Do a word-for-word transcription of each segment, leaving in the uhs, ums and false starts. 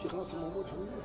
الشيخ ناصر موجود حبيبي؟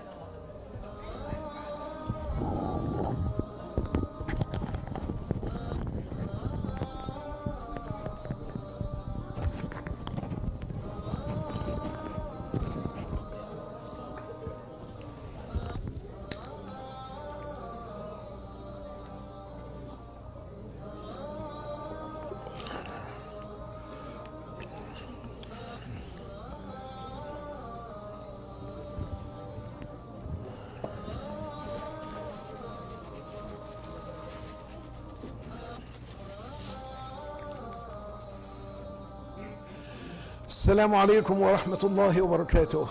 السلام عليكم ورحمة الله وبركاته.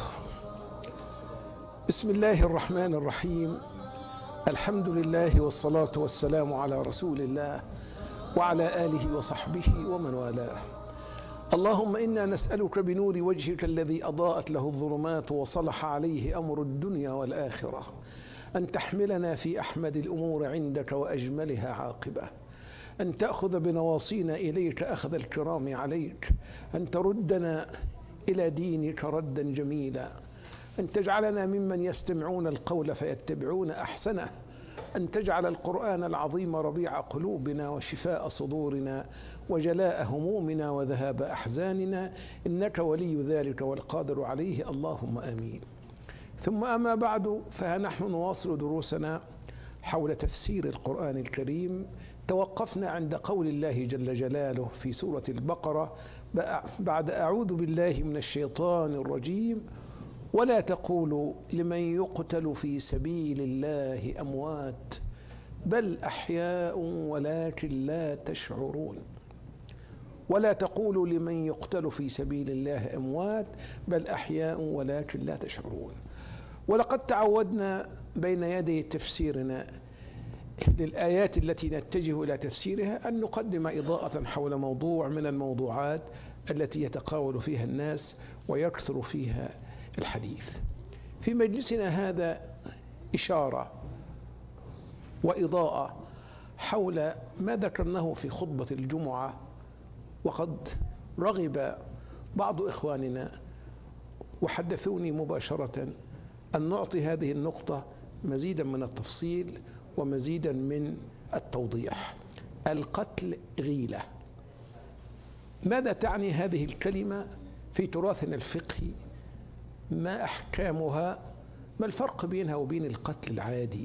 بسم الله الرحمن الرحيم. الحمد لله والصلاة والسلام على رسول الله وعلى آله وصحبه ومن والاه. اللهم إنا نسألك بنور وجهك الذي أضاءت له الظلمات وصلح عليه أمر الدنيا والآخرة أن تحملنا في أحمد الأمور عندك وأجملها عاقبة، أن تأخذ بنواصينا إليك أخذ الكرام عليك، أن تردنا إلى دينك ردا جميلا، أن تجعلنا ممن يستمعون القول فيتبعون أحسنه، أن تجعل القرآن العظيم ربيع قلوبنا وشفاء صدورنا وجلاء همومنا وذهاب أحزاننا، إنك ولي ذلك والقادر عليه، اللهم آمين. ثم أما بعد، فنحن نواصل دروسنا حول تفسير القرآن الكريم. توقفنا عند قول الله جل جلاله في سورة البقرة بعد أعوذ بالله من الشيطان الرجيم: ولا تقولوا لمن يقتل في سبيل الله أموات بل أحياء ولكن لا تشعرون. ولا تقولوا لمن يقتل في سبيل الله أموات بل أحياء ولكن لا تشعرون. ولقد تعودنا بين يدي تفسيرنا للآيات التي نتجه إلى تفسيرها أن نقدم إضاءة حول موضوع من الموضوعات التي يتقاول فيها الناس ويكثر فيها الحديث. في مجلسنا هذا إشارة وإضاءة حول ما ذكرناه في خطبة الجمعة، وقد رغب بعض إخواننا وحدثوني مباشرة أن نعطي هذه النقطة مزيدا من التفصيل ومزيدا من التوضيح. القتل غيلة. ماذا تعني هذه الكلمة في تراثنا الفقهي؟ ما أحكامها؟ ما الفرق بينها وبين القتل العادي؟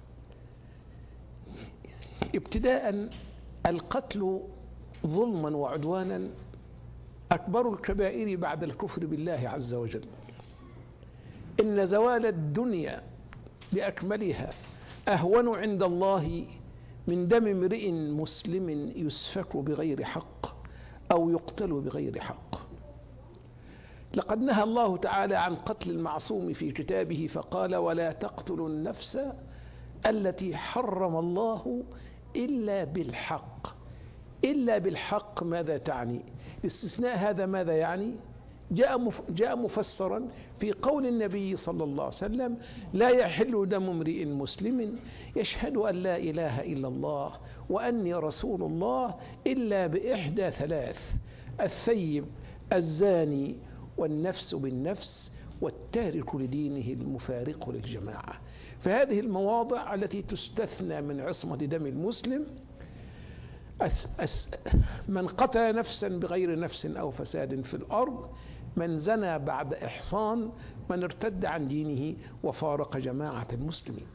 ابتداء، القتل ظلما وعدوانا أكبر الكبائر بعد الكفر بالله عز وجل. إن زوال الدنيا بأكملها أهون عند الله من دم امرئ مسلم يسفك بغير حق أو يقتل بغير حق. لقد نهى الله تعالى عن قتل المعصوم في كتابه فقال: ولا تقتلوا النفس التي حرم الله إلا بالحق. إلا بالحق ماذا تعني؟ الاستثناء هذا ماذا يعني؟ جاء جاء مفسرا في قول النبي صلى الله عليه وسلم: لا يحل دم امرئ مسلم يشهد أن لا إله إلا الله وأني رسول الله إلا بإحدى ثلاث: الثيب الزاني والنفس بالنفس والتارك لدينه المفارق للجماعة. فهذه المواضع التي تستثنى من عصمة دم المسلم: أس أس من قتل نفسا بغير نفس أو فساد في الأرض، من زنى بعد إحصان، من ارتد عن دينه وفارق جماعة المسلمين.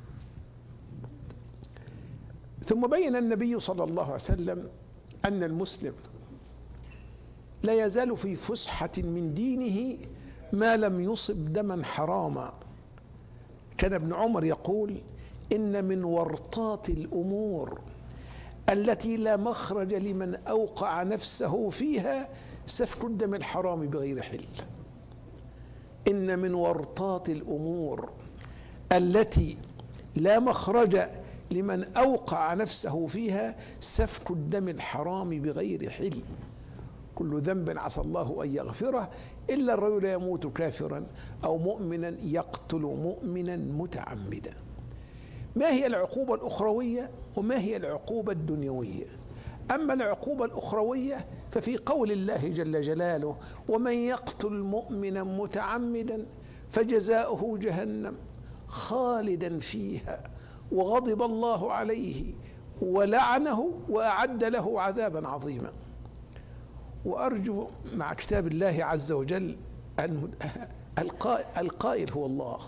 ثم بين النبي صلى الله عليه وسلم أن المسلم لا يزال في فسحة من دينه ما لم يصب دما حراما. كان ابن عمر يقول: إن من ورطات الأمور التي لا مخرج لمن أوقع نفسه فيها سفك الدم الحرام بغير حل. إن من ورطات الأمور التي لا مخرج لمن أوقع نفسه فيها سفك الدم الحرام بغير حل. كل ذنب عسى الله أن يغفره إلا الرجل يموت كافرا أو مؤمنا يقتل مؤمنا متعمدا. ما هي العقوبة الأخروية وما هي العقوبة الدنيوية؟ أما العقوبة الأخروية ففي قول الله جل جلاله: ومن يقتل مؤمنا متعمدا فجزاؤه جهنم خالدا فيها وغضب الله عليه ولعنه وأعد له عذابا عظيما. وأرجو مع كتاب الله عز وجل أن القائل هو الله،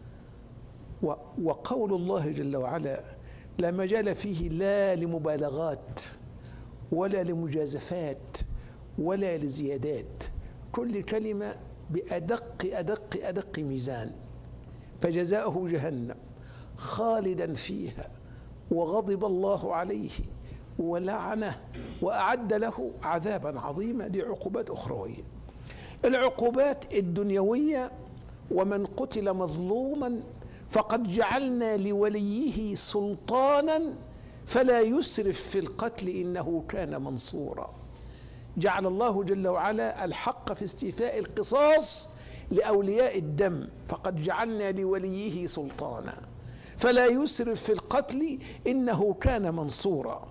وقول الله جل وعلا لا مجال فيه لا لمبالغات ولا لمجازفات ولا لزيادات، كل كلمة بأدق أدق أدق ميزان. فجزاؤه جهنم خالدا فيها وغضب الله عليه ولعنه وأعد له عذابا عظيما. دي عقوبات أخروية. العقوبات الدنيوية: ومن قتل مظلوما فقد جعلنا لوليه سلطانا فلا يسرف في القتل إنه كان منصورا. جعل الله جل وعلا الحق في استيفاء القصاص لأولياء الدم، فقد جعلنا لوليه سلطانا فلا يسرف في القتل إنه كان منصورا.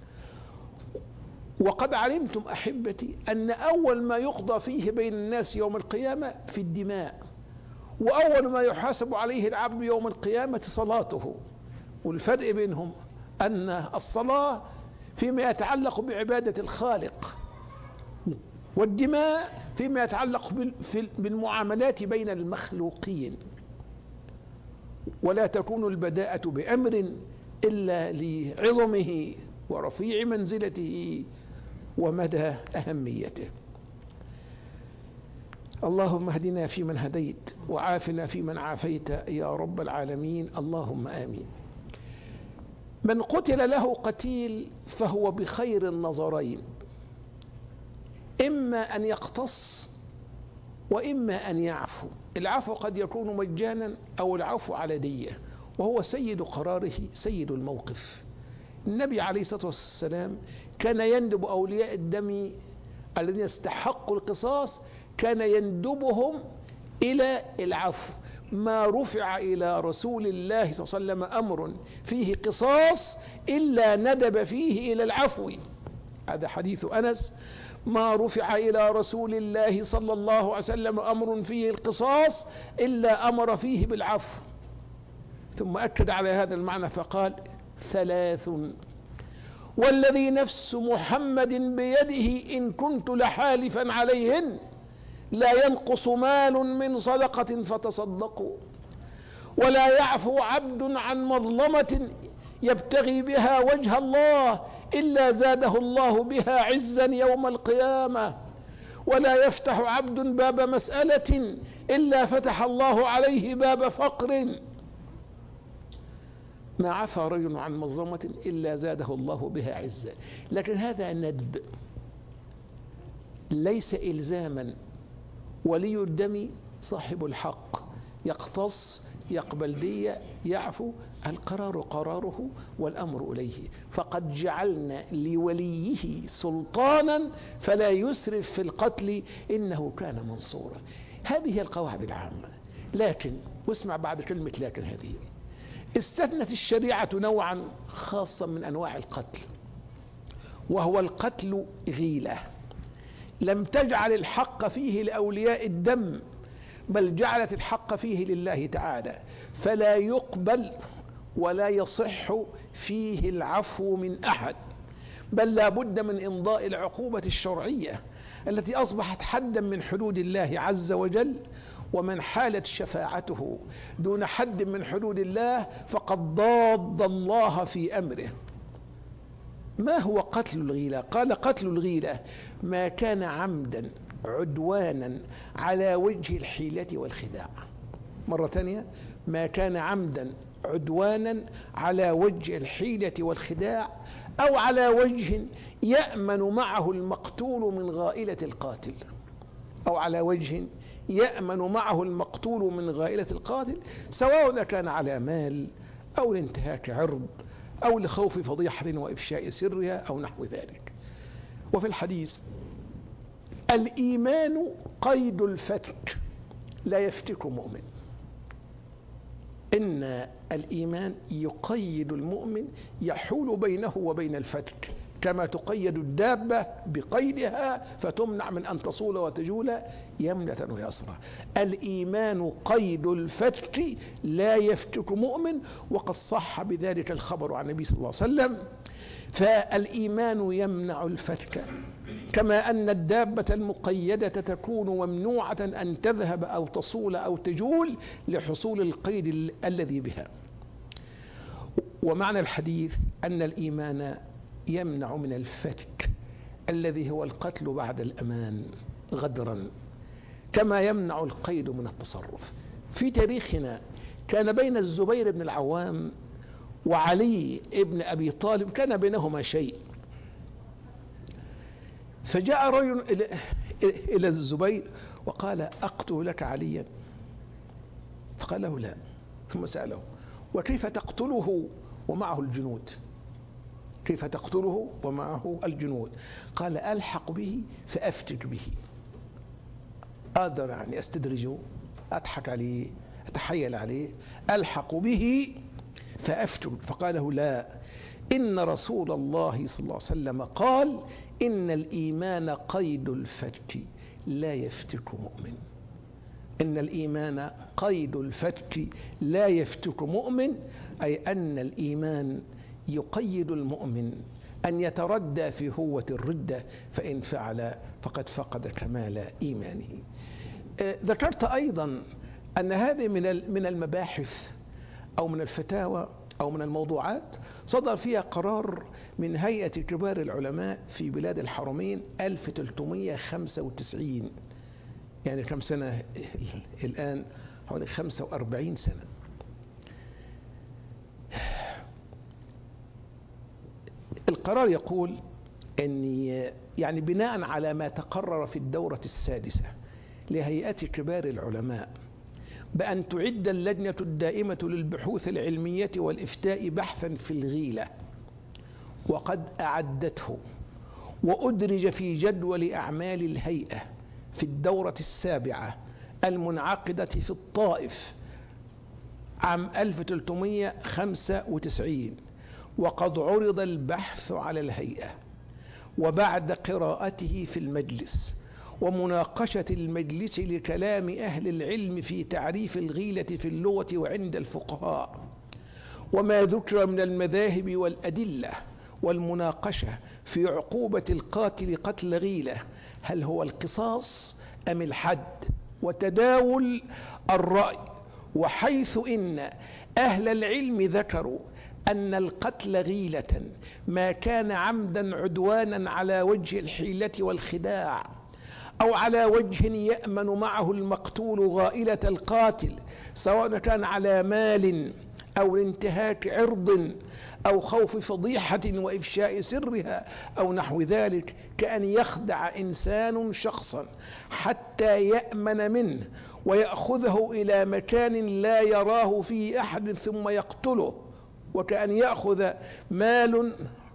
وقد علمتم أحبتي أن أول ما يقضى فيه بين الناس يوم القيامة في الدماء، وأول ما يحاسب عليه العبد يوم القيامة صلاته. والفرق بينهم أن الصلاة فيما يتعلق بعبادة الخالق، والدماء فيما يتعلق بالمعاملات بين المخلوقين. ولا تكون البداءة بأمر إلا لعظمه ورفيع منزلته ومدى أهميته. اللهم اهدنا فيمن هديت وعافنا فيمن عافيت يا رب العالمين، اللهم آمين. من قتل له قتيل فهو بخير النظرين: إما أن يقتص وإما أن يعفو. العفو قد يكون مجانا أو العفو على دية، وهو سيد قراره سيد الموقف. النبي عليه الصلاة والسلام كان يندب أولياء الدم الذين استحقوا القصاص، كان يندبهم إلى العفو. ما رفع إلى رسول الله صلى الله عليه وسلم أمر فيه قصاص إلا ندب فيه إلى العفو. هذا حديث أنس: ما رفع إلى رسول الله صلى الله عليه وسلم أمر فيه القصاص إلا أمر فيه بالعفو. ثم أكد على هذا المعنى فقال: ثلاث والذي نفس محمد بيده إن كنت لحالفا عليهن لا ينقص مال من صدقة فتصدقوا، ولا يعفو عبد عن مظلمة يبتغي بها وجه الله إلا زاده الله بها عزا يوم القيامة، ولا يفتح عبد باب مسألة إلا فتح الله عليه باب فقر. ما عفى رجل عن مظلمة إلا زاده الله بها عزا. لكن هذا ندب ليس إلزاما. ولي الدم صاحب الحق يقتص، يقبل دية، يعفو، القرار قراره والأمر إليه. فقد جعلنا لوليه سلطانا فلا يسرف في القتل إنه كان منصورا. هذه هي القواعد العامة. لكن واسمع بعد كلمة لكن هذه: استثنت الشريعة نوعا خاصا من أنواع القتل، وهو القتل غيلة. لم تجعل الحق فيه لأولياء الدم، بل جعلت الحق فيه لله تعالى، فلا يقبل ولا يصح فيه العفو من أحد، بل لا بد من إمضاء العقوبة الشرعية التي أصبحت حدا من حدود الله عز وجل. ومن حالت شفاعته دون حد من حدود الله فقد ضاد الله في أمره. ما هو قتل الغيلة؟ قال: قتل الغيلة ما كان عمدا عدوانا على وجه الحيلة والخداع. مرة ثانية: ما كان عمدا عدوانا على وجه الحيلة والخداع، أو على وجه يأمن معه المقتول من غائلة القاتل، أو على وجه يأمن معه المقتول من غائلة القاتل، سواء كان على مال أو لانتهاك عرض أو لخوف فضيحة وإفشاء سرها أو نحو ذلك. وفي الحديث: الإيمان قيد الفتك لا يفتك مؤمن. إن الإيمان يقيد المؤمن، يحول بينه وبين الفتك. كما تقيد الدابة بقيدها فتمنع من أن تصول وتجول يمنة ويسرى. الإيمان قيد الفتك لا يفتك مؤمن، وقد صح بذلك الخبر عن النبي صلى الله عليه وسلم. فالإيمان يمنع الفتك، كما أن الدابة المقيدة تكون ممنوعة أن تذهب أو تصول أو تجول لحصول القيد الذي بها. ومعنى الحديث أن الإيمان يمنع من الفتك الذي هو القتل بعد الأمان غدرا، كما يمنع القيد من التصرف. في تاريخنا كان بين الزبير بن العوام وعلي بن أبي طالب كان بينهما شيء، فجاء رجل إلى الزبير وقال: أقتل لك عليا؟ فقال له: لا. ثم سأله: وكيف تقتله ومعه الجنود؟ كيف تقتله ومعه الجنود؟ قال: ألحق به فأفتك به. أقدر يعني أستدرجه، أضحك عليه، أتحيل عليه، ألحق به فأفتك. فقال له: لا، إن رسول الله صلى الله عليه وسلم قال: إن الإيمان قيد الفتك لا يفتك مؤمن. إن الإيمان قيد الفتك لا يفتك مؤمن، أي أن الإيمان يقيد المؤمن أن يتردى في هوة الردة، فإن فعل فقد فقد كمال إيمانه. ذكرت أيضا أن هذه من المباحث أو من الفتاوى أو من الموضوعات صدر فيها قرار من هيئة كبار العلماء في بلاد الحرمين ألف وثلاثمائة وخمسة وتسعين، يعني كم سنة الآن؟ حوالي خمسة وأربعين سنة. القرار يقول أن يعني بناء على ما تقرر في الدورة السادسة لهيئة كبار العلماء بأن تعد اللجنة الدائمة للبحوث العلمية والإفتاء بحثا في الغيلة، وقد أعدته وأدرج في جدول أعمال الهيئة في الدورة السابعة المنعقدة في الطائف عام ألف وثلاثمائة وخمسة وتسعين، وقد عرض البحث على الهيئة، وبعد قراءته في المجلس ومناقشة المجلس لكلام أهل العلم في تعريف الغيلة في اللغة وعند الفقهاء، وما ذكر من المذاهب والأدلة، والمناقشة في عقوبة القاتل قتل غيلة، هل هو القصاص أم الحد، وتداول الرأي. وحيث إن أهل العلم ذكروا أن القتل غيلة ما كان عمدا عدوانا على وجه الحيلة والخداع، أو على وجه يأمن معه المقتول غائلة القاتل، سواء كان على مال أو انتهاك عرض أو خوف فضيحة وإفشاء سرها أو نحو ذلك، كأن يخدع إنسان شخصا حتى يأمن منه ويأخذه إلى مكان لا يراه فيه أحد ثم يقتله، وكأن يأخذ مال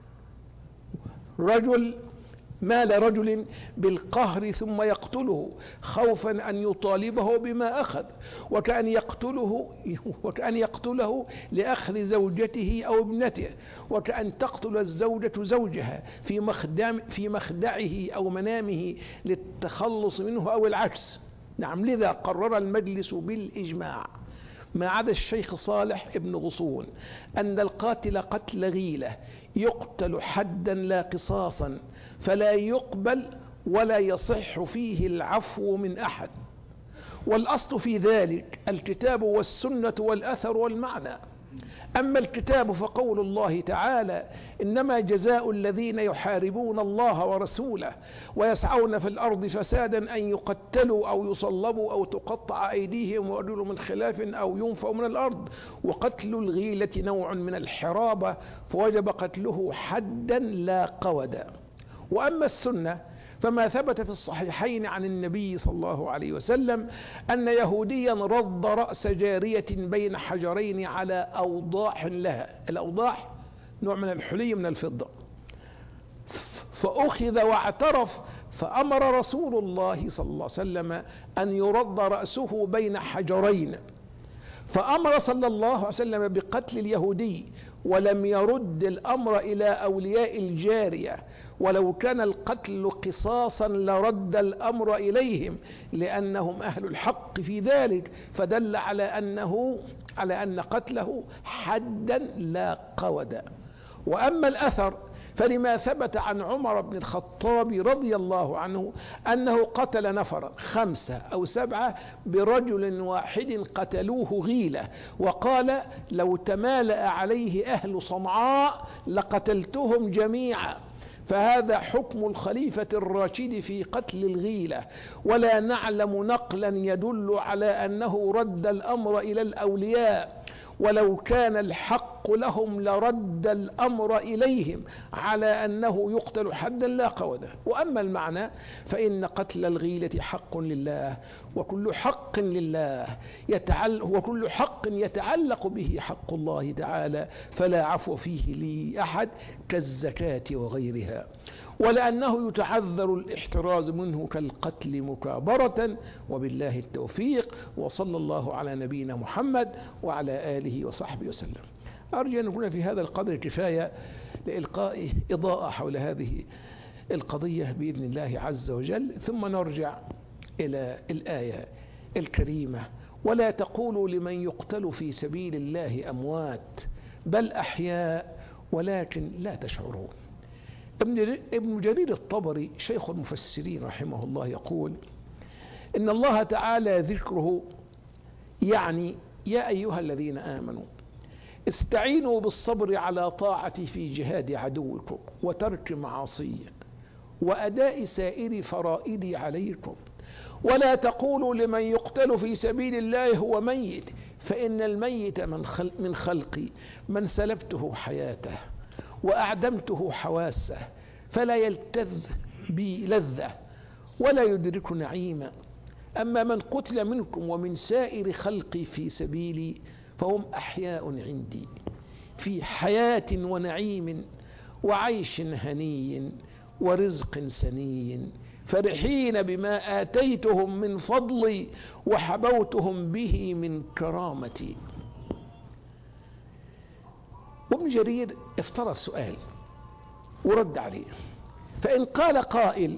رجل مال رجل بالقهر ثم يقتله خوفا أن يطالبه بما أخذ، وكأن يقتله وكأن يقتله لأخذ زوجته أو ابنته، وكأن تقتل الزوجة زوجها في مخدم في مخدعه أو منامه للتخلص منه أو العكس. نعم، لذا قرر المجلس بالإجماع ما عدا الشيخ صالح ابن غصون أن القاتل قتل غيلة يقتل حدا لا قصاصا، فلا يقبل ولا يصح فيه العفو من أحد، والأصل في ذلك الكتاب والسنة والأثر والمعنى. أما الكتاب فقول الله تعالى: إنما جزاء الذين يحاربون الله ورسوله ويسعون في الأرض فسادا أن يقتلوا أو يصلبوا أو تقطع أيديهم وأرجلهم من خلاف أو ينفوا من الأرض، وقتل الغيلة نوع من الحرابة فوجب قتله حدا لا قودا. وأما السنة فما ثبت في الصحيحين عن النبي صلى الله عليه وسلم أن يهوديا رض رأس جارية بين حجرين على أوضاح لها، الأوضاح نوع من الحلي من الفضة، فأخذ واعترف، فأمر رسول الله صلى الله عليه وسلم أن يرد رأسه بين حجرين، فأمر صلى الله عليه وسلم بقتل اليهودي ولم يرد الأمر إلى أولياء الجارية، ولو كان القتل قصاصا لرد الأمر إليهم لأنهم أهل الحق في ذلك، فدل على أنه على أن قتله حدا لا قودا. وأما الأثر فلما ثبت عن عمر بن الخطاب رضي الله عنه أنه قتل نفرا خمسة أو سبعة برجل واحد قتلوه غيلة، وقال لو تمالأ عليه أهل صنعاء لقتلتهم جميعا، فهذا حكم الخليفة الراشد في قتل الغيلة، ولا نعلم نقلا يدل على أنه رد الأمر إلى الأولياء، ولو كان الحق لهم لرد الأمر إليهم على أنه يقتل حدا لا قودا. وأما المعنى فإن قتل الغيلة حق لله، وكل حق لله يتعلق وكل حق يتعلق به حق الله تعالى فلا عفو فيه لأحد كالزكاة وغيرها، ولأنه يتعذر الاحتراز منه كالقتل مكابرة. وبالله التوفيق، وصلى الله على نبينا محمد وعلى آله وصحبه وسلم. أرجو أن يكون في هذا القدر كفاية لإلقاء إضاءة حول هذه القضية بإذن الله عز وجل، ثم نرجع إلى الآية الكريمة: ولا تقولوا لمن يقتل في سبيل الله أموات بل أحياء ولكن لا تشعرون. ابن جرير الطبري شيخ المفسرين رحمه الله يقول إن الله تعالى ذكره يعني يا أيها الذين آمنوا استعينوا بالصبر على طاعتي في جهاد عدوكم وترك معاصي وأداء سائر فرائدي عليكم، ولا تقولوا لمن يقتل في سبيل الله هو ميت، فإن الميت من, خلق من خلقي من سلبته حياته وأعدمته حواسه فلا يلتذ بي لذة ولا يدرك نعيما، أما من قتل منكم ومن سائر خلقي في سبيلي فهم أحياء عندي في حياة ونعيم وعيش هني ورزق سني، فرحين بما آتيتهم من فضلي وحبوتهم به من كرامتي. وابن جرير افترض سؤال ورد عليه، فإن قال قائل: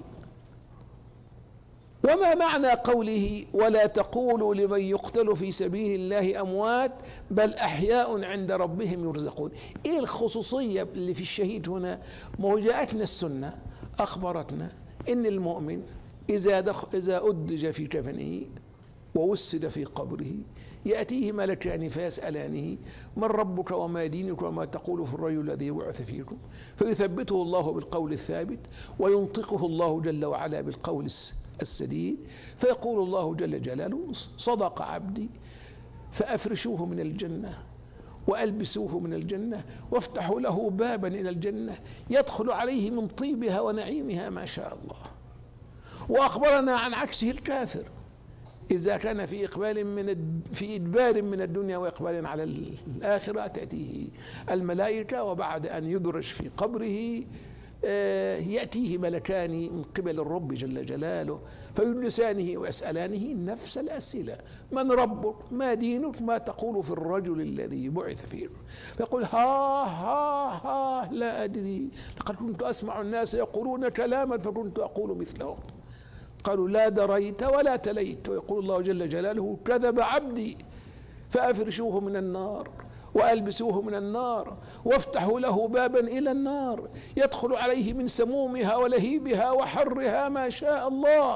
وما معنى قوله ولا تقولوا لمن يقتل في سبيل الله أموات بل أحياء عند ربهم يرزقون؟ إيه الخصوصية اللي في الشهيد هنا؟ ما جاءتنا السنة أخبرتنا إن المؤمن إذا, دخ إذا أدج في كفنه ووسد في قبره يأتيه ملكان فيسألانه: من ربك وما دينك وما تقول في الرجل الذي بعث فيكم؟ فيثبته الله بالقول الثابت وينطقه الله جل وعلا بالقول السديد، فيقول الله جل جلاله: صدق عبدي، فأفرشوه من الجنة وألبسوه من الجنة وافتحوا له بابا إلى الجنة يدخل عليه من طيبها ونعيمها ما شاء الله. وأخبرنا عن عكسه الكافر إذا كان في إقبال من في إدبار من الدنيا وإقبال على الآخرة تأتيه الملائكة، وبعد أن يدرج في قبره يأتيه ملكان من قبل الرب جل جلاله فيجلسانه ويسألانه نفس الأسئلة: من ربك؟ ما دينك؟ ما تقول في الرجل الذي بعث فيه؟ فيقول: ها ها ها لا أدري، لقد كنت أسمع الناس يقولون كلاما فكنت أقول مثلهم. قالوا: لا دريت ولا تليت. ويقول الله جل جلاله: كذب عبدي، فأفرشوه من النار وألبسوه من النار وافتحوا له بابا إلى النار يدخل عليه من سمومها ولهيبها وحرها ما شاء الله.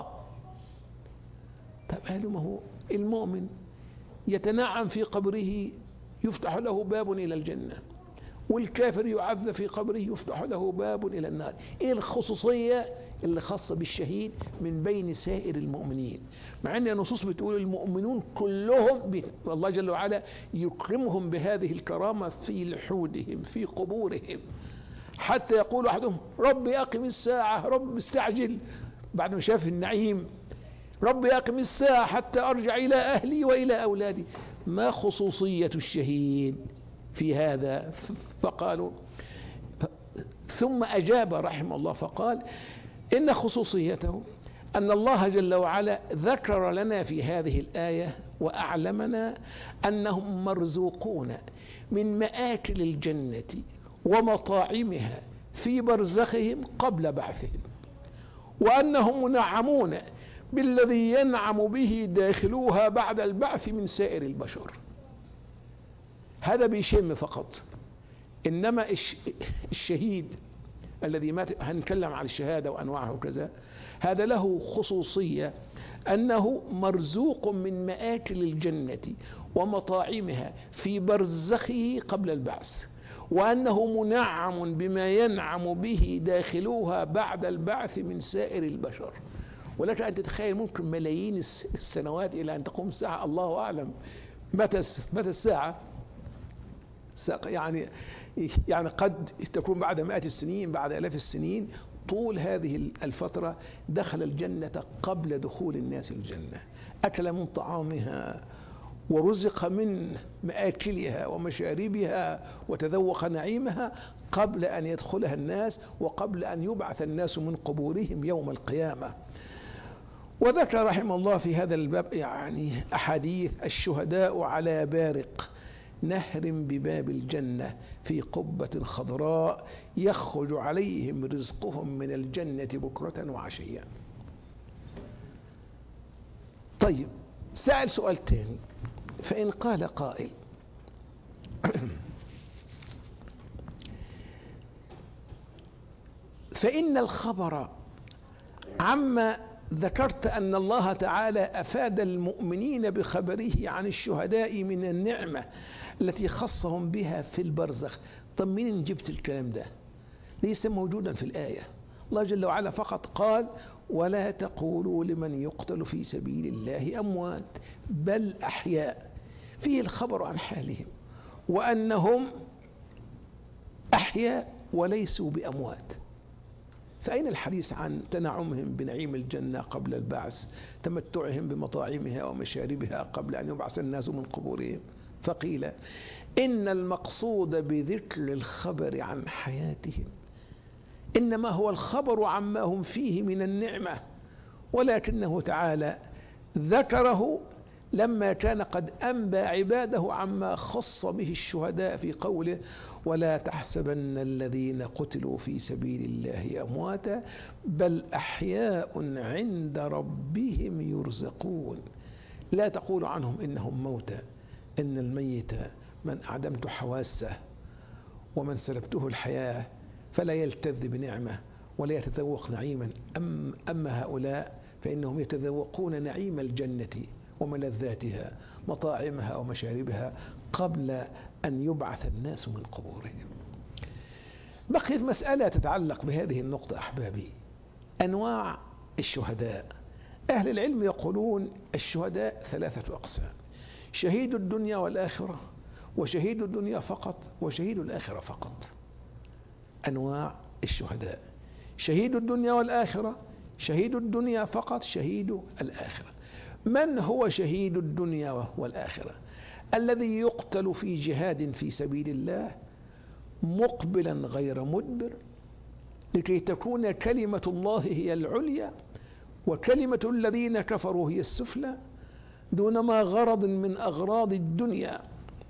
طب هل ما هو المؤمن يتنعم في قبره يفتح له باب إلى الجنة، والكافر يعذب في قبره يفتح له باب إلى النار؟ إيه الخصوصية اللي خاصة بالشهيد من بين سائر المؤمنين؟ مع أن النصوص بتقول المؤمنون كلهم والله جل وعلا يكرمهم بهذه الكرامة في لحودهم في قبورهم، حتى يقول أحدهم: ربي أقم الساعة، رب استعجل، بعد ما شاف النعيم: ربي أقم الساعة حتى أرجع إلى أهلي وإلى أولادي. ما خصوصية الشهيد في هذا؟ فقالوا ثم أجاب رحمه الله فقال: إن خصوصيته أن الله جل وعلا ذكر لنا في هذه الآية وأعلمنا أنهم مرزوقون من مآكل الجنة ومطاعمها في برزخهم قبل بعثهم، وأنهم منعمون بالذي ينعم به داخلوها بعد البعث من سائر البشر. هذا بيشم فقط، إنما الشهيد الذي مات، هنتكلم عن الشهادة وأنواعها وكذا، هذا له خصوصية أنه مرزوق من مآكل الجنة ومطاعمها في برزخه قبل البعث، وأنه منعم بما ينعم به داخلوها بعد البعث من سائر البشر. ولك أن تتخيل ممكن ملايين السنوات إلى أن تقوم الساعة، الله أعلم متى متى الساعة، يعني يعني قد تكون بعد مئات السنين، بعد آلاف السنين. طول هذه الفترة دخل الجنة قبل دخول الناس الجنة، أكل من طعامها ورزق من مآكلها ومشاربها وتذوق نعيمها قبل أن يدخلها الناس وقبل أن يبعث الناس من قبورهم يوم القيامة. وذكر رحمه الله في هذا الباب يعني أحاديث: الشهداء على بارق نهر بباب الجنة في قبة خضراء يخرج عليهم رزقهم من الجنة بكرة وعشيا. طيب، سأل سؤال تاني: فإن قال قائل فإن الخبر عما ذكرت أن الله تعالى أفاد المؤمنين بخبره عن الشهداء من النعمة التي خصهم بها في البرزخ، طب منين جبت الكلام ده؟ ليس موجودا في الآية. الله جل وعلا فقط قال: ولا تقولوا لمن يقتل في سبيل الله أموات بل أحياء، فيه الخبر عن حالهم وأنهم أحياء وليسوا بأموات. فأين الحديث عن تنعمهم بنعيم الجنة قبل البعث، تمتعهم بمطاعمها ومشاربها قبل أن يبعث الناس من قبورهم؟ فقيل إن المقصود بذكر الخبر عن حياتهم إنما هو الخبر عما هم فيه من النعمة، ولكنه تعالى ذكره لما كان قد أنبى عباده عما خص به الشهداء في قوله: ولا تحسبن الذين قتلوا في سبيل الله أمواتا بل أحياء عند ربهم يرزقون. لا تقول عنهم إنهم موتى، إن الميت من أعدمت حواسه ومن سلبته الحياة فلا يلتذ بنعمة ولا يتذوق نعيما، أم أما هؤلاء فإنهم يتذوقون نعيم الجنة وملذاتها مطاعمها ومشاربها قبل أن يبعث الناس من قبورهم. بقيت مسألة تتعلق بهذه النقطة أحبابي: أنواع الشهداء. أهل العلم يقولون الشهداء ثلاثة أقسام: شهيد الدنيا والآخرة، وشهيد الدنيا فقط، وشهيد الآخرة فقط. أنواع الشهداء: شهيد الدنيا والآخرة، شهيد الدنيا فقط، شهيد الآخرة. من هو شهيد الدنيا والآخرة؟ الذي يقتل في جهاد في سبيل الله مقبلا غير مدبر لكي تكون كلمة الله هي العليا وكلمة الذين كفروا هي السفلى، دون ما غرض من أغراض الدنيا.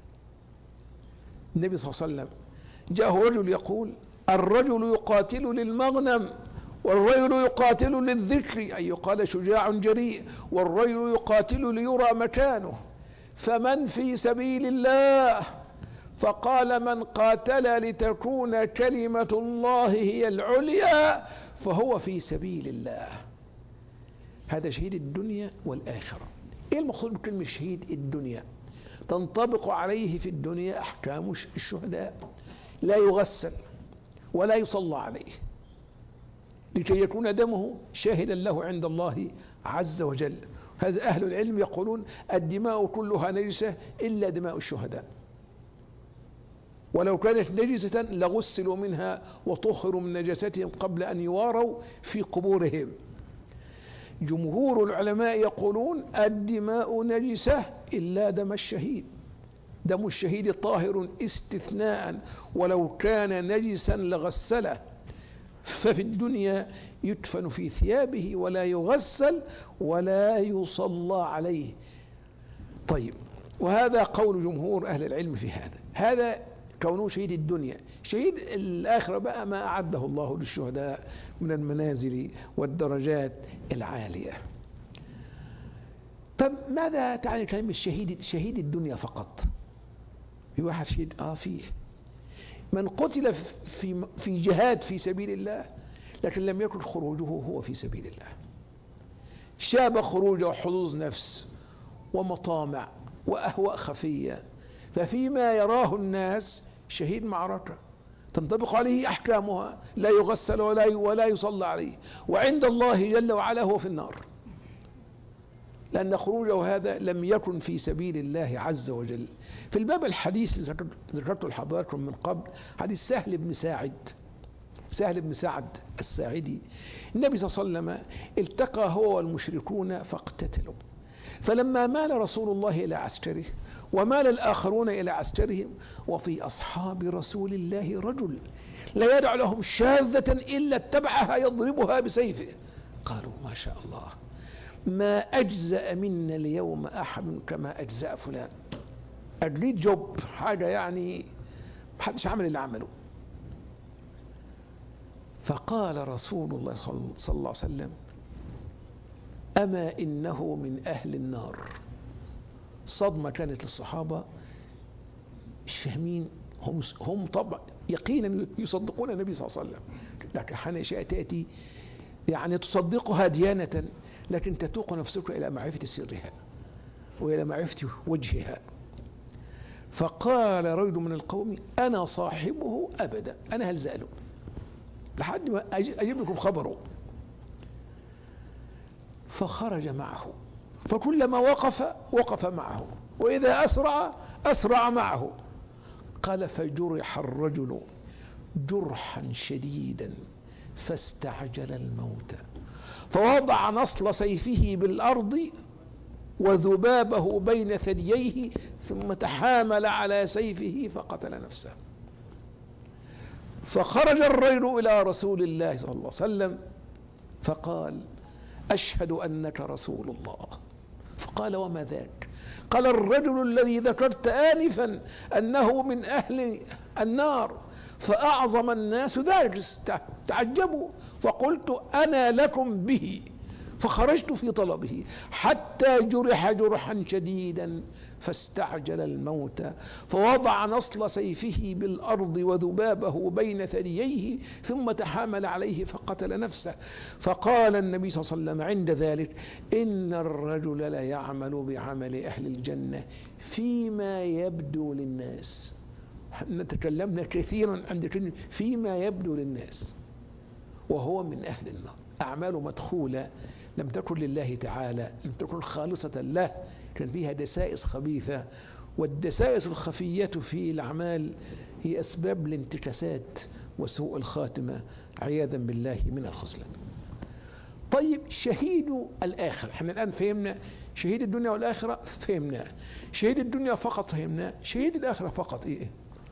النبي صلى الله عليه وسلم جاءه رجل يقول: الرجل يقاتل للمغنم، والرجل يقاتل للذكر، أي يقال شجاع جريء، والرجل يقاتل ليرى مكانه، فمن في سبيل الله؟ فقال: من قاتل لتكون كلمة الله هي العليا فهو في سبيل الله. هذا شهيد الدنيا والآخرة. إيه المقصود بكلمة شهيد الدنيا؟ تنطبق عليه في الدنيا أحكام الشهداء: لا يغسل ولا يصلى عليه لكي يكون دمه شاهدا له عند الله عز وجل. هذا أهل العلم يقولون الدماء كلها نجسة إلا دماء الشهداء، ولو كانت نجسة لغسلوا منها وطهروا من نجاستهم قبل أن يواروا في قبورهم. جمهور العلماء يقولون الدماء نجسة إلا دم الشهيد، دم الشهيد طاهر استثناء، ولو كان نجسا لغسله. ففي الدنيا يدفن في ثيابه ولا يغسل ولا يصلى عليه. طيب، وهذا قول جمهور أهل العلم في هذا. هذا كونه شهيد الدنيا. شهيد الآخرة بقى ما أعده الله للشهداء من المنازل والدرجات العالية. طب ماذا تعني كلمة شهيد شهيد الدنيا فقط؟ في واحد شهيد آه فيه من قتل في في جهاد في سبيل الله لكن لم يكن خروجه هو في سبيل الله، شاب خروجه حظوظ نفس ومطامع وأهواء خفية، ففيما يراه الناس شهيد معركة تنطبق عليه أحكامها، لا يغسل ولا ولا يصلى عليه، وعند الله جل وعلا هو في النار، لأن خروجه هذا لم يكن في سبيل الله عز وجل. في الباب الحديث اللي ذكرته لحضراتكم من قبل، حديث سهل بن ساعد سهل بن سعد الساعدي، النبي صلى الله عليه وسلم التقى هو والمشركون فاقتتلوا، فلما مال رسول الله إلى عسكره ومال الآخرون إلى عسكرهم، وفي أصحاب رسول الله رجل لا يدع لهم شاذة إلا اتبعها يضربها بسيفه، قالوا ما شاء الله ما أجزأ منا اليوم أحد كما أجزأ فلان. أجليد جوب حاجة يعني محدش عمل اللي عمله. فقال رسول الله صلى الله عليه وسلم أما إنه من أهل النار. صدمة كانت للصحابة، مش فاهمين، هم هم طبعا يقينا يصدقون النبي صلى الله عليه وسلم، لكن حين أشياء تأتي يعني تصدقها ديانة لكن تتوق نفسك إلى معرفة سرها وإلى معرفة وجهها. فقال رجل من القوم أنا صاحبه أبدا، أنا هلزق له لحد ما أجيب لكم خبره. فخرج معه، فكلما وقف وقف معه، وإذا أسرع أسرع معه. قال فجرح الرجل جرحا شديدا فاستعجل الموت، فوضع نصل سيفه بالأرض وذبابه بين ثدييه ثم تحامل على سيفه فقتل نفسه. فخرج الرجل إلى رسول الله صلى الله عليه وسلم فقال أشهد أنك رسول الله. فقال وما ذاك؟ قال الرجل الذي ذكرت آنفا أنه من أهل النار، فأعظم الناس ذلك، تعجبوا، فقلت أنا لكم به، فخرجت في طلبه حتى جرح جرحا شديدا فاستعجل الموت، فوضع نصل سيفه بالأرض وذبابه بين ثدييه ثم تحامل عليه فقتل نفسه. فقال النبي صلى الله عليه وسلم عند ذلك إن الرجل لا يعمل بعمل أهل الجنة فيما يبدو للناس. نتكلمنا كثيرا عن كلمة فيما يبدو للناس، وهو من أهل النار، أعماله مدخولة لم تكن لله تعالى، لم تكن خالصة له، كان فيها دسائس خبيثة، والدسائس الخفية في الأعمال هي أسباب الانتكاسات وسوء الخاتمة عياذا بالله من الخذلان. طيب شهيد الآخرة، احنا الآن فهمنا شهيد الدنيا والآخرة، فهمنا شهيد الدنيا فقط، فهمنا شهيد الآخرة فقط إيه؟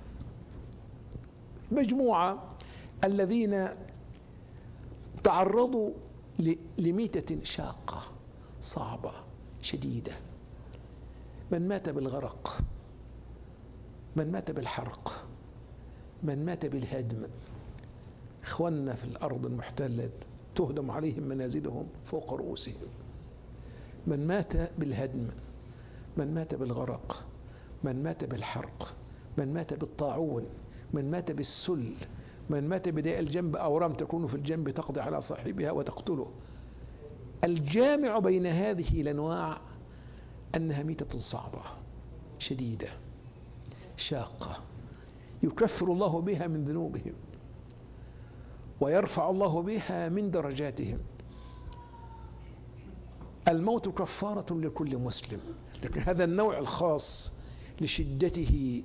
مجموعة الذين تعرضوا لميتة شاقة صعبة شديدة، من مات بالغرق، من مات بالحرق، من مات بالهدم. إخواننا في الأرض المحتلة تهدم عليهم منازلهم فوق رؤوسهم. من مات بالهدم، من مات بالغرق، من مات بالحرق، من مات بالطاعون، من مات بالسل، من مات بداء الجنب، أورام تكون في الجنب تقضي على صاحبها وتقتله. الجامع بين هذه الأنواع أنها ميتة صعبة شديدة شاقة يكفر الله بها من ذنوبهم ويرفع الله بها من درجاتهم. الموت كفارة لكل مسلم، لكن هذا النوع الخاص لشدته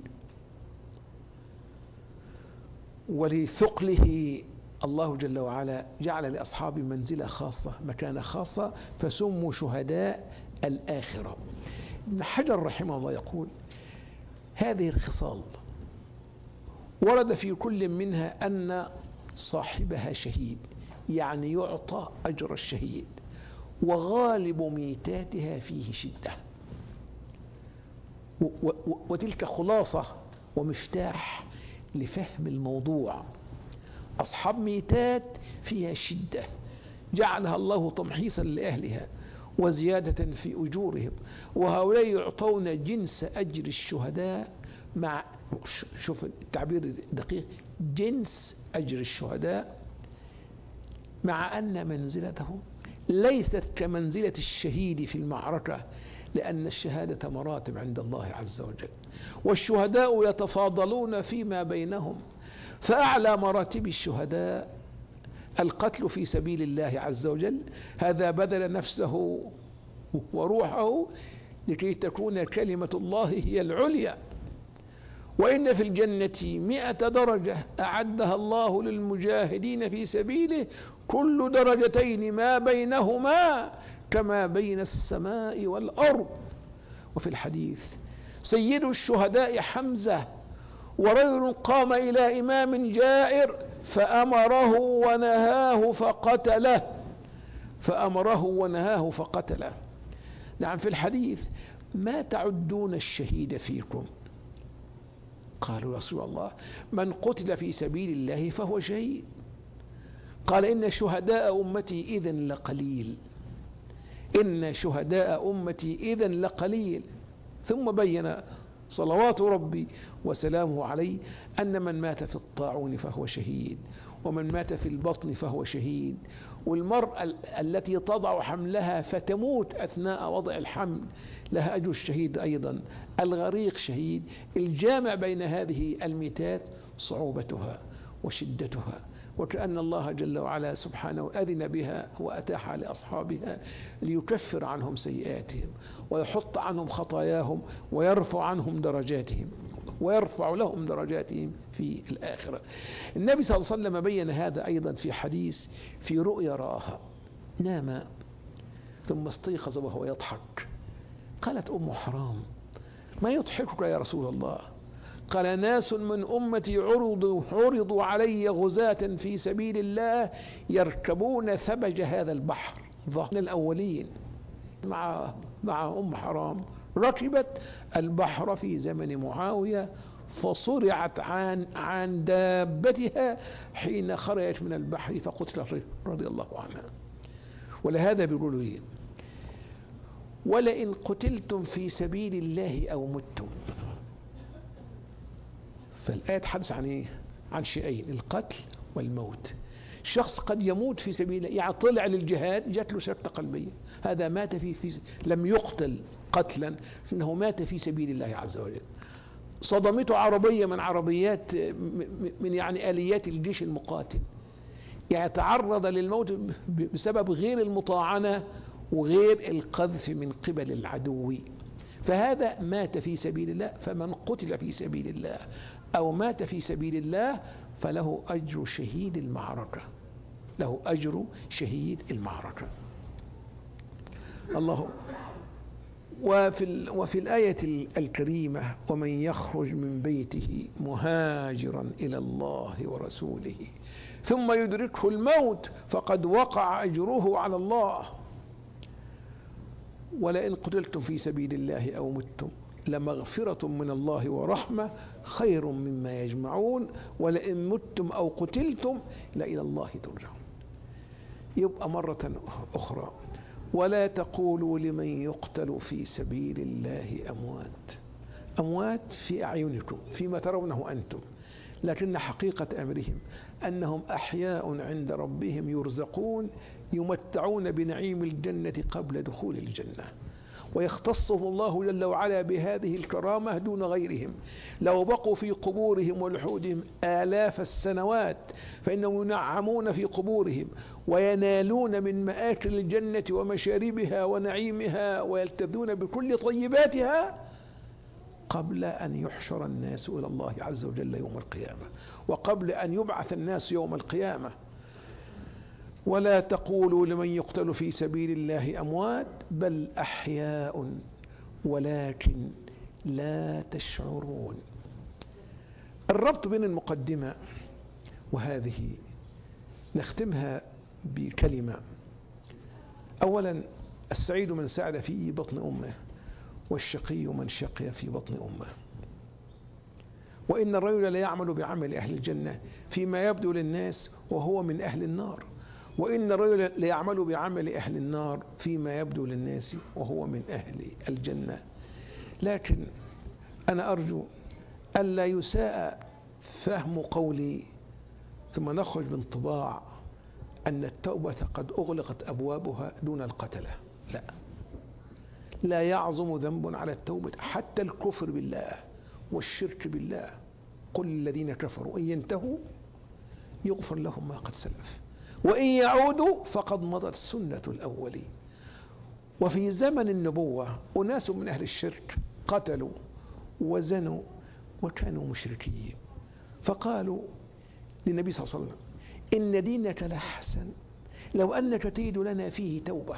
ولثقله الله جل وعلا جعل لأصحاب منزلة خاصة، مكانة خاصة، فسموا شهداء الآخرة. ابن حجر رحمه الله يقول هذه الخصال ورد في كل منها أن صاحبها شهيد، يعني يعطى أجر الشهيد، وغالب ميتاتها فيه شدة. وتلك خلاصة ومفتاح لفهم الموضوع. أصحاب ميتات فيها شدة جعلها الله تمحيصا لأهلها وزيادة في أجورهم، وهؤلاء يعطون جنس أجر الشهداء، مع شوف التعبير الدقيق، جنس أجر الشهداء، مع أن منزلته ليست كمنزلة الشهيد في المعركة، لأن الشهادة مراتب عند الله عز وجل، والشهداء يتفاضلون فيما بينهم، فأعلى مراتب الشهداء القتل في سبيل الله عز وجل، هذا بذل نفسه وروحه لكي تكون كلمة الله هي العليا. وإن في الجنة مئة درجة أعدها الله للمجاهدين في سبيله، كل درجتين ما بينهما كما بين السماء والأرض. وفي الحديث سيد الشهداء حمزة، ورجل قام إلى إمام جائر فأمره ونهاه فقتله فأمره ونهاه فقتله. نعم، في الحديث ما تعدون الشهيد فيكم؟ قالوا يا رسول الله من قتل في سبيل الله فهو شهيد. قال إن شهداء أمتي إذن لقليل، إن شهداء أمتي إذن لقليل. ثم بين صلوات ربي وسلامه عليه أن من مات في الطاعون فهو شهيد، ومن مات في البطن فهو شهيد، والمرأة التي تضع حملها فتموت أثناء وضع الحمل لها أجر الشهيد أيضا، الغريق شهيد. الجامع بين هذه الميتات صعوبتها وشدتها، وكأن الله جل وعلا سبحانه أذن بها وأتاح لأصحابها ليكفر عنهم سيئاتهم ويحط عنهم خطاياهم ويرفع عنهم درجاتهم ويرفع لهم درجاتهم في الآخرة. النبي صلى الله عليه وسلم بين هذا أيضا في حديث في رؤيا رآها، نام ثم استيقظ وهو يضحك. قالت أم حرام ما يضحكك يا رسول الله؟ قال ناس من أمتي عرضوا, عرضوا علي غزاة في سبيل الله يركبون ثبج هذا البحر. ظهر الأولين مع, مع أم حرام ركبت البحر في زمن معاوية، فصرعت عن, عن دابتها حين خرجت من البحر فقتلت رضي الله عنها. ولهذا بيقولوا إيه؟ ولئن قتلتم في سبيل الله أو متم. فالآية تحدث عن إيه؟ عن شيئين، القتل والموت. الشخص قد يموت في سبيل الله، يعني طلع للجهاد جات له سكتة قلبية، هذا مات في, في لم يقتل قتلا، إنه مات في سبيل الله عز وجل. صدمته عربية من عربيات من يعني آليات الجيش المقاتل، يعني تعرض للموت بسبب غير المطاعنة وغير القذف من قبل العدو، فهذا مات في سبيل الله. فمن قتل في سبيل الله أو مات في سبيل الله فله أجر شهيد المعركة، له أجر شهيد المعركة. الله. وفي, وفي الآية الكريمة ومن يخرج من بيته مهاجرا إلى الله ورسوله ثم يدركه الموت فقد وقع أجره على الله. ولئن قتلتم في سبيل الله أو متم لمغفرة من الله ورحمة خير مما يجمعون ولئن متم أو قتلتم لإلى الله ترجعون. يبقى مرة أخرى ولا تقولوا لمن يقتل في سبيل الله أموات. أموات في أعينكم فيما ترونه أنتم، لكن حقيقة أمرهم أنهم أحياء عند ربهم يرزقون، يمتعون بنعيم الجنة قبل دخول الجنة، ويختصهم الله جل وعلا بهذه الكرامة دون غيرهم. لو بقوا في قبورهم ولحودهم آلاف السنوات فإنهم ينعمون في قبورهم وينالون من مآكل الجنة ومشاربها ونعيمها ويلتذون بكل طيباتها قبل أن يحشر الناس إلى الله عز وجل يوم القيامة، وقبل أن يبعث الناس يوم القيامة. ولا تقولوا لمن يقتل في سبيل الله أموات بل أحياء ولكن لا تشعرون. الربط بين المقدمة وهذه نختمها بكلمة. أولا، السعيد من سعد في بطن أمه، والشقي من شقي في بطن أمه. وإن الرجل لا يعمل بعمل أهل الجنة فيما يبدو للناس وهو من أهل النار، وإن الرجل لا يعمل بعمل أهل النار فيما يبدو للناس وهو من أهل الجنة. لكن أنا أرجو ألا يساء فهم قولي ثم نخرج بانطباع أن التوبة قد أغلقت أبوابها دون القتلة. لا، لا يعظم ذنب على التوبة حتى الكفر بالله والشرك بالله. قل الذين كفروا إن ينتهوا يغفر لهم ما قد سلف، وإن يعودوا فقد مضت سنة الأولين. وفي زمن النبوة أناس من أهل الشرك قتلوا وزنوا وكانوا مشركين، فقالوا للنبي صلى الله عليه وسلم: إن دينك لحسن لو أنك تريد لنا فيه توبة.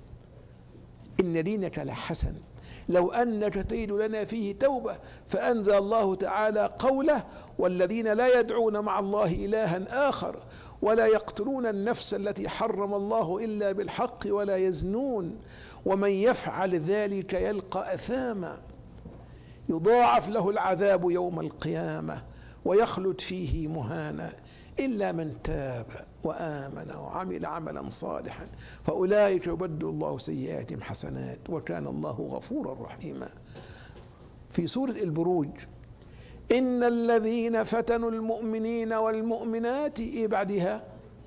إن دينك لحسن لو أنك تريد لنا فيه توبة. فأنزل الله تعالى قوله: والذين لا يدعون مع الله إلها آخر ولا يقتلون النفس التي حرم الله إلا بالحق ولا يزنون ومن يفعل ذلك يلقى أثاما يضاعف له العذاب يوم القيامة ويخلد فيه مهانا إلا من تاب وآمن وعمل عملا صالحا فأولئك يبدل الله سيئاتهم حسنات وكان الله غفورا رحيما. في سورة البروج: إن الذين فتنوا المؤمنين والمؤمنات إيه بعدها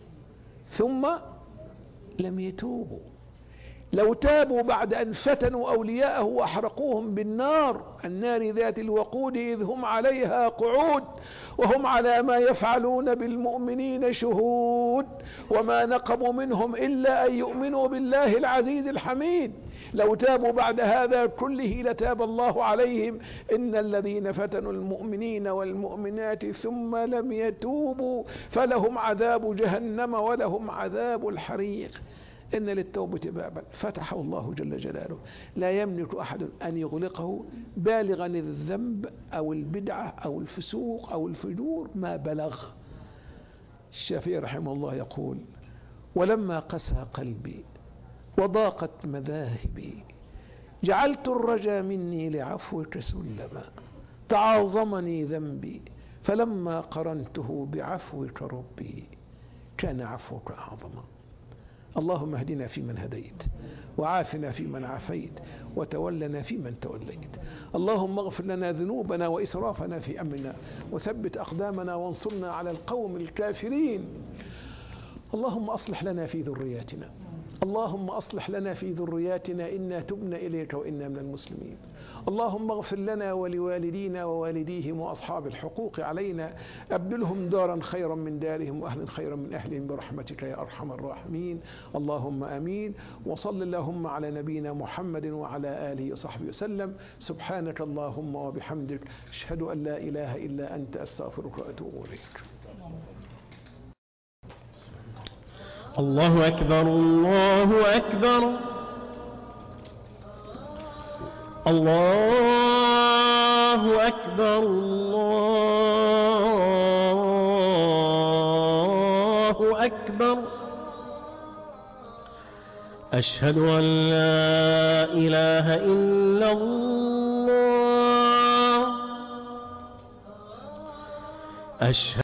ثم لم يتوبوا. لو تابوا بعد أن فتنوا أولياءه وأحرقوهم بالنار النار ذات الوقود إذ هم عليها قعود وهم على ما يفعلون بالمؤمنين شهود وما نقموا منهم إلا أن يؤمنوا بالله العزيز الحميد. لو تابوا بعد هذا كله لتاب الله عليهم. إن الذين فتنوا المؤمنين والمؤمنات ثم لم يتوبوا فلهم عذاب جهنم ولهم عذاب الحريق. إن للتوبة بابا فتحه الله جل جلاله لا يملك أحد أن يغلقه بالغا الذنب أو البدعة أو الفسوق أو الفجور ما بلغ. الشافعي رحمه الله يقول: ولما قسى قلبي وضاقت مذاهبي جعلت الرجا مني لعفوك سلما تعاظمني ذنبي فلما قرنته بعفوك ربي كان عفوك أعظما. اللهم اهدنا فيمن هديت وعافنا فيمن عافيت وتولنا فيمن توليت. اللهم اغفر لنا ذنوبنا وإسرافنا في أمرنا وثبت أقدامنا وانصرنا على القوم الكافرين. اللهم أصلح لنا في ذرياتنا اللهم أصلح لنا في ذرياتنا إنا تبنا إليك وإنا من المسلمين. اللهم اغفر لنا ولوالدينا ووالديهم وأصحاب الحقوق علينا أبدلهم دارا خيرا من دارهم وأهلا خيرا من أهلهم برحمتك يا أرحم الراحمين. اللهم آمين. وصل اللهم على نبينا محمد وعلى آله وصحبه وسلم. سبحانك اللهم وبحمدك أشهد أن لا إله إلا أنت أستغفرك وأتوب إليك. الله أكبر الله أكبر الله أكبر الله أكبر. أشهد أن لا إله إلا الله. أشهد